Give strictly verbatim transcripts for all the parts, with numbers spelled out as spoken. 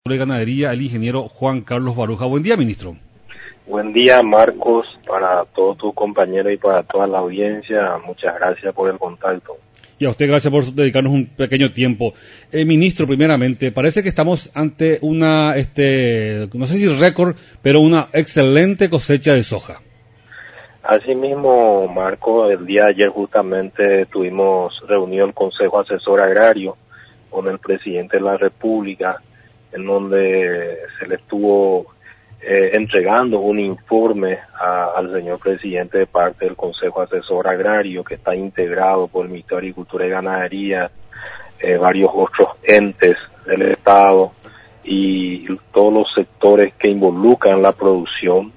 de Ganadería, el ingeniero Juan Carlos Baruja. Buen día, ministro. Buen día, Marcos, para todos tus compañeros y para toda la audiencia. Muchas gracias por el contacto. Y a usted gracias por dedicarnos un pequeño tiempo. Eh, ministro, primeramente, parece que estamos ante una, este, no sé si récord, pero una excelente cosecha de soja. Asimismo, Marco, el día de ayer justamente tuvimos reunión Consejo Asesor Agrario con el presidente de la República, en donde se le estuvo eh, entregando un informe a, al señor presidente de parte del Consejo Asesor Agrario, que está integrado por el Ministerio de Agricultura y Ganadería, eh, varios otros entes del Estado y todos los sectores que involucran la producción.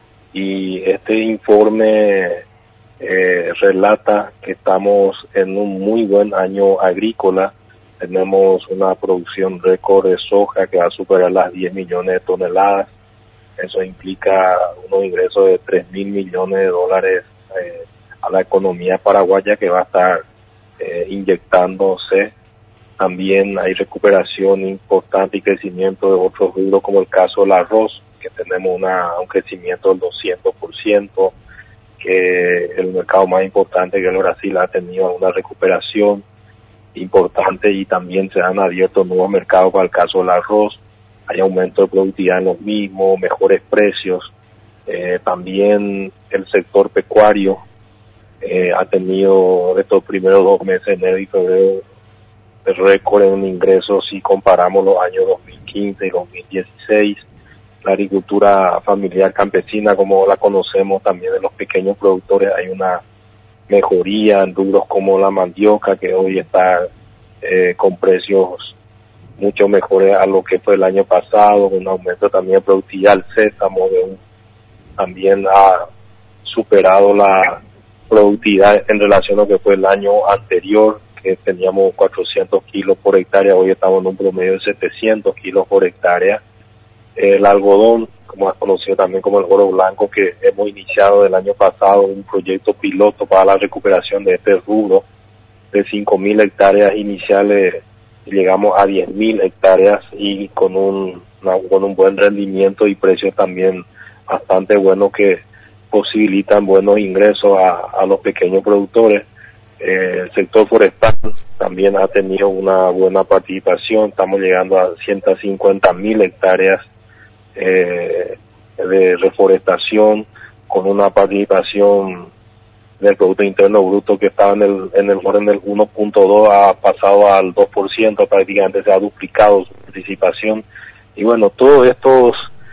Y este informe eh, relata que estamos en un muy buen año agrícola. Tenemos una producción récord de soja que va a superar las diez millones de toneladas. Eso implica unos ingresos de tres mil millones de dólares eh, a la economía paraguaya, que va a estar eh, inyectándose. También hay recuperación importante y crecimiento de otros rubros, como el caso del arroz, que tenemos una, un crecimiento del doscientos por ciento, que el mercado más importante, que el Brasil, ha tenido una recuperación importante, y también se han abierto nuevos mercados para el caso del arroz. Hay aumento de productividad en los mismos, mejores precios. Eh, también el sector pecuario eh, ha tenido estos primeros dos meses, enero y febrero, el récord en ingresos si comparamos los años dos mil quince y dos mil dieciséis. La agricultura familiar campesina, como la conocemos, también de los pequeños productores, hay una mejoría en rubros como la mandioca, que hoy está eh, con precios mucho mejores a lo que fue el año pasado, un aumento también de productividad. El sésamo de un, también ha superado la productividad en relación a lo que fue el año anterior, que teníamos cuatrocientos kilos por hectárea, hoy estamos en un promedio de setecientos kilos por hectárea. El algodón, como es conocido también como el oro blanco, que hemos iniciado el año pasado un proyecto piloto para la recuperación de este rubro de cinco mil hectáreas iniciales, llegamos a diez mil hectáreas y con un, una, con un buen rendimiento y precios también bastante buenos, que posibilitan buenos ingresos a, a los pequeños productores. Eh, el sector forestal también ha tenido una buena participación, estamos llegando a ciento cincuenta mil hectáreas eh, de reforestación, con una participación del Producto Interno Bruto que estaba en el en el orden del uno punto dos, ha pasado al dos por ciento, prácticamente se ha duplicado su participación. Y bueno, todos estos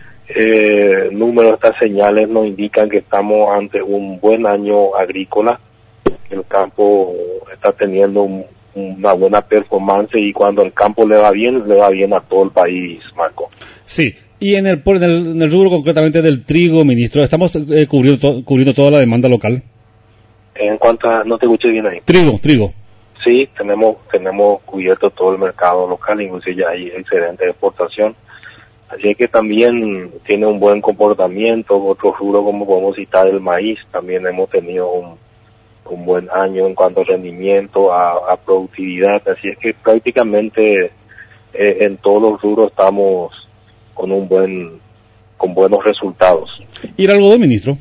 eh, números, estas señales nos indican que estamos ante un buen año agrícola. El campo está teniendo un, una buena performance, y cuando el campo le va bien, le va bien a todo el país, Marco. Sí, y en el, en el, en el rubro concretamente del trigo, ministro, ¿estamos eh, cubriendo, to, cubriendo toda la demanda local? En cuanto a, no te escuché bien ahí. Trigo, trigo. Sí, tenemos tenemos cubierto todo el mercado local, inclusive ya hay excedente de exportación. Así que también tiene un buen comportamiento. Otros rubros, como podemos citar el maíz, también hemos tenido un un buen año en cuanto a rendimiento, a, a productividad. Así es que prácticamente eh, en todos los rubros estamos con un buen, con buenos resultados. ¿Y el algodón, ministro?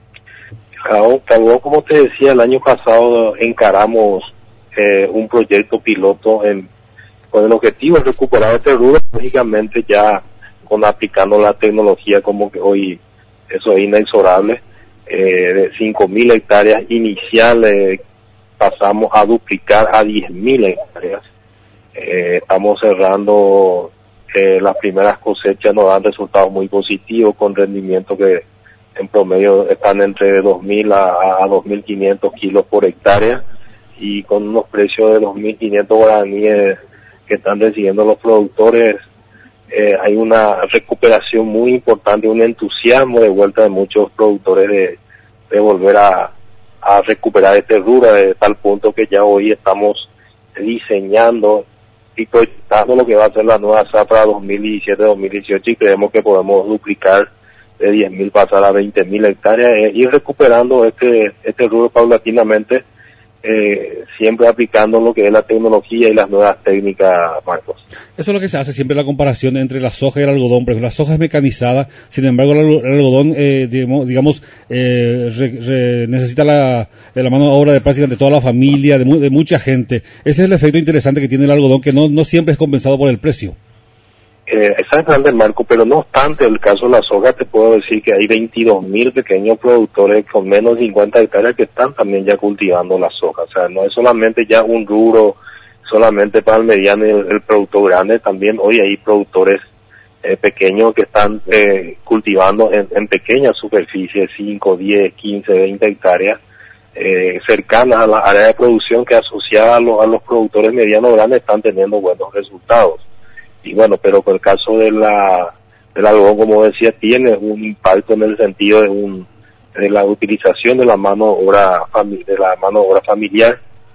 El algodón, como te decía, el año pasado encaramos eh, un proyecto piloto en, con el objetivo de recuperar este rubro, lógicamente ya con aplicando la tecnología, como que hoy eso es inexorable. Eh, de cinco mil hectáreas iniciales pasamos a duplicar a diez mil hectáreas. Eh, estamos cerrando eh, las primeras cosechas, nos dan resultados muy positivos, con rendimiento que en promedio están entre dos mil a, a dos mil quinientos kilos por hectárea, y con unos precios de dos mil quinientos guaraníes que están recibiendo los productores. Eh, hay una recuperación muy importante, un entusiasmo de vuelta de muchos productores de, de volver a, a recuperar este rubro, de tal punto que ya hoy estamos diseñando y proyectando lo que va a ser la nueva zafra dos mil diecisiete dos mil dieciocho, y creemos que podemos duplicar de diez mil pasar a veinte mil hectáreas, eh, ir recuperando este este rubro paulatinamente, eh, siempre aplicando lo que es la tecnología y las nuevas técnicas, Marcos. Eso es lo que se hace siempre, la comparación entre la soja y el algodón. Por ejemplo, la soja es mecanizada, sin embargo el, el algodón, eh, digamos, digamos eh, re, re, necesita la, la mano de obra de prácticamente toda la familia, de, mu de mucha gente. Ese es el efecto interesante que tiene el algodón, que no, no siempre es compensado por el precio. Eh, exactamente, Marco, pero no obstante el caso de la soja, te puedo decir que hay veintidós mil pequeños productores con menos de cincuenta hectáreas que están también ya cultivando la soja. O sea, no es solamente ya un rubro solamente para el mediano y el, el productor grande, también hoy hay productores eh, pequeños que están eh, cultivando en, en pequeñas superficies, cinco, diez, quince, veinte hectáreas, eh, cercanas a la área de producción, que asociadas a, lo, a los productores medianos grandes están teniendo buenos resultados. Y bueno, pero con el caso de la del algodón, como decía, tiene un impacto en el sentido de un de la utilización de la mano obra de la mano obra familiar,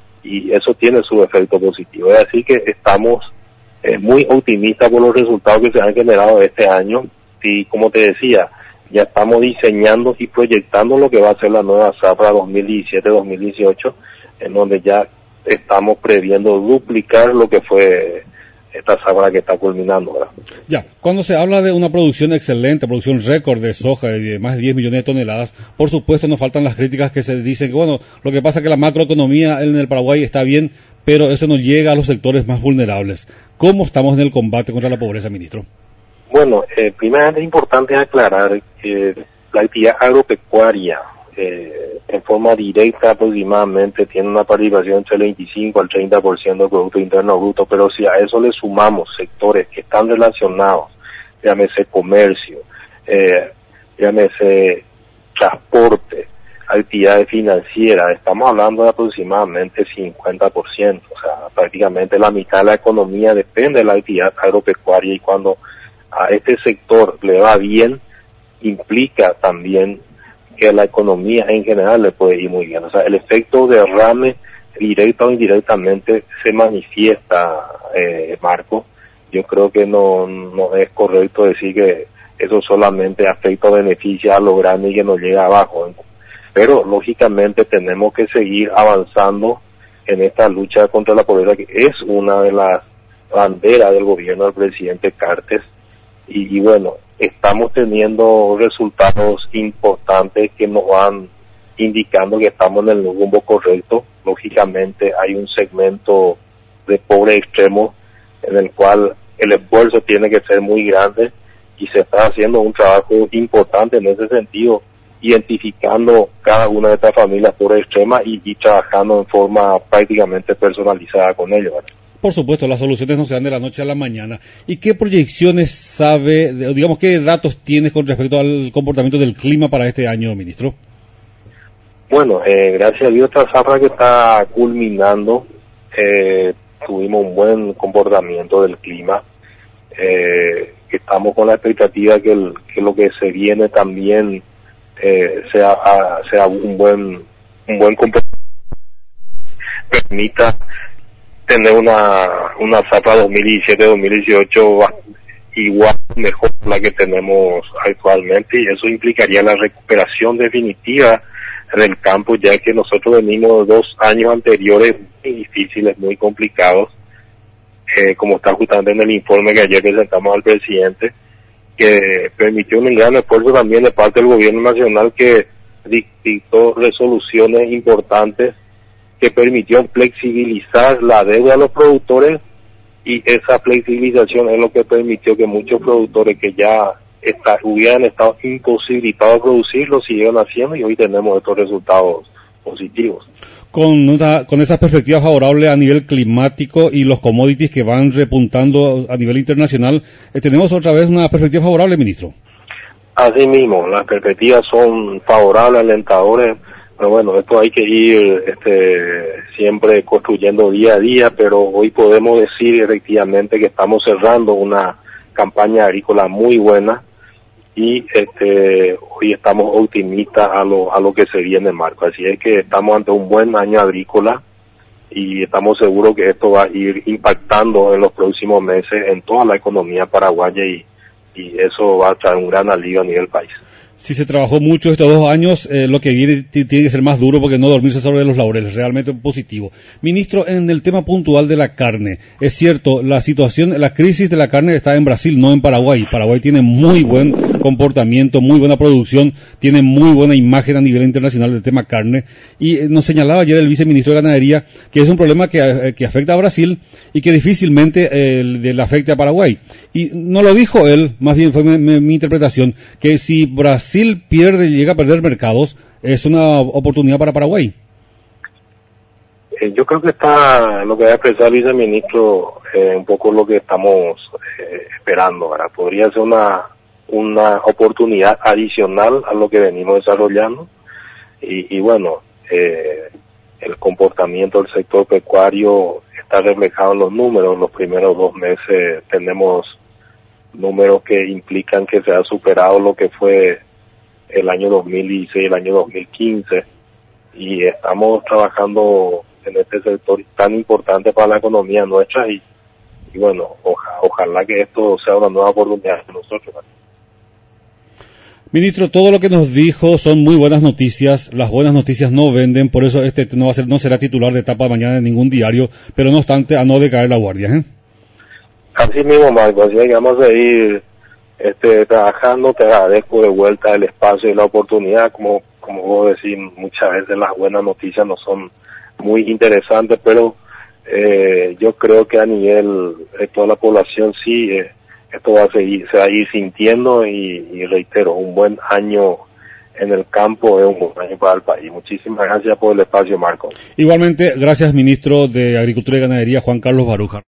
y eso tiene su efecto positivo. Es así que estamos eh, muy optimistas por los resultados que se han generado este año, y como te decía, ya estamos diseñando y proyectando lo que va a ser la nueva zafra dos mil diecisiete dos mil dieciocho, en donde ya estamos previendo duplicar lo que fue esta zafra que está culminando, ¿verdad? Ya, cuando se habla de una producción excelente, producción récord de soja de más de diez millones de toneladas, por supuesto nos faltan las críticas que se dicen que, bueno, lo que pasa es que la macroeconomía en el Paraguay está bien, pero eso no llega a los sectores más vulnerables. ¿Cómo estamos en el combate contra la pobreza, ministro? Bueno, eh, primeramente es importante aclarar que la actividad agropecuaria, eh, en forma directa aproximadamente tiene una participación entre el veinticinco al treinta por ciento del Producto Interno Bruto, pero si a eso le sumamos sectores que están relacionados, llámese comercio, eh, llámese transporte, actividades financieras, estamos hablando de aproximadamente cincuenta por ciento, o sea, prácticamente la mitad de la economía depende de la actividad agropecuaria, y cuando a este sector le va bien, implica también que la economía en general le puede ir muy bien. O sea, el efecto derrame, directa o indirectamente, se manifiesta, eh, Marco. Yo creo que no, no es correcto decir que eso solamente afecta o beneficia a lo grande y que no llega abajo. Pero, lógicamente, tenemos que seguir avanzando en esta lucha contra la pobreza, que es una de las banderas del gobierno del presidente Cartes. Y, y bueno, estamos teniendo resultados importantes que nos van indicando que estamos en el rumbo correcto. Lógicamente hay un segmento de pobre extremo en el cual el esfuerzo tiene que ser muy grande, y se está haciendo un trabajo importante en ese sentido, identificando cada una de estas familias pobre extrema y, y trabajando en forma prácticamente personalizada con ellos, ¿verdad? Por supuesto, las soluciones no se dan de la noche a la mañana. ¿Y qué proyecciones sabe, digamos, qué datos tienes con respecto al comportamiento del clima para este año, ministro? Bueno, eh, gracias a Dios, esta zafra que está culminando, eh, tuvimos un buen comportamiento del clima. Eh, estamos con la expectativa que, el, que lo que se viene también eh, sea, a, sea un buen un buen comportamiento, permita tener una una zafra dos mil diecisiete dos mil dieciocho igual, mejor que la que tenemos actualmente, y eso implicaría la recuperación definitiva en el campo, ya que nosotros venimos dos años anteriores muy difíciles, muy complicados, eh, como está justamente en el informe que ayer presentamos al presidente, que permitió un gran esfuerzo también de parte del gobierno nacional, que dictó resoluciones importantes que permitió flexibilizar la deuda de los productores, y esa flexibilización es lo que permitió que muchos productores que ya está, hubieran estado imposibilitados de producir, lo siguieron haciendo, y hoy tenemos estos resultados positivos. Con, una, con esas perspectivas favorables a nivel climático y los commodities que van repuntando a nivel internacional, eh, ¿tenemos otra vez una perspectiva favorable, ministro? Así mismo, las perspectivas son favorables, alentadoras. Pero bueno, esto hay que ir este, siempre construyendo día a día, pero hoy podemos decir efectivamente que estamos cerrando una campaña agrícola muy buena, y este, hoy estamos optimistas a lo, a lo que se viene, Marco. Así es que estamos ante un buen año agrícola, y estamos seguros que esto va a ir impactando en los próximos meses en toda la economía paraguaya, y, y eso va a traer un gran alivio a nivel país. Si se trabajó mucho estos dos años, eh, lo que viene t- tiene que ser más duro porque no dormirse sobre los laureles, realmente positivo. Ministro, en el tema puntual de la carne, es cierto, la situación, la crisis de la carne está en Brasil, no en Paraguay. Paraguay tiene muy buen comportamiento, muy buena producción, tiene muy buena imagen a nivel internacional del tema carne. Y eh, nos señalaba ayer el viceministro de Ganadería que es un problema que, eh, que afecta a Brasil y que difícilmente eh, le, le afecte a Paraguay. Y no lo dijo él, más bien fue mi, mi, mi interpretación, que si Brasil Brasil pierde, llega a perder mercados, es una oportunidad para Paraguay. Eh, yo creo que está, lo que va a expresar el viceministro, eh, un poco lo que estamos eh, esperando, ¿verdad? Podría ser una, una oportunidad adicional a lo que venimos desarrollando. Y, y bueno, eh, el comportamiento del sector pecuario está reflejado en los números. Los primeros dos meses tenemos números que implican que se ha superado lo que fue el año dos mil dieciséis, el año dos mil quince, y estamos trabajando en este sector tan importante para la economía nuestra y, y bueno, oja, ojalá que esto sea una nueva oportunidad para nosotros. Ministro, todo lo que nos dijo son muy buenas noticias, las buenas noticias no venden, por eso este no va a ser, no será titular de etapa de mañana en ningún diario, pero no obstante, a no decaer la guardia, ¿eh? Así mismo, Marco, así que vamos a ir este, trabajando. Te agradezco de vuelta el espacio y la oportunidad. Como, como vos decís, muchas veces las buenas noticias no son muy interesantes, pero eh, yo creo que a nivel de toda la población sí, eh, esto va a seguir, se va a ir sintiendo y, y reitero, un buen año en el campo es un buen año para el país. Muchísimas gracias por el espacio, Marco. Igualmente, gracias, ministro de Agricultura y Ganadería, Juan Carlos Baruja.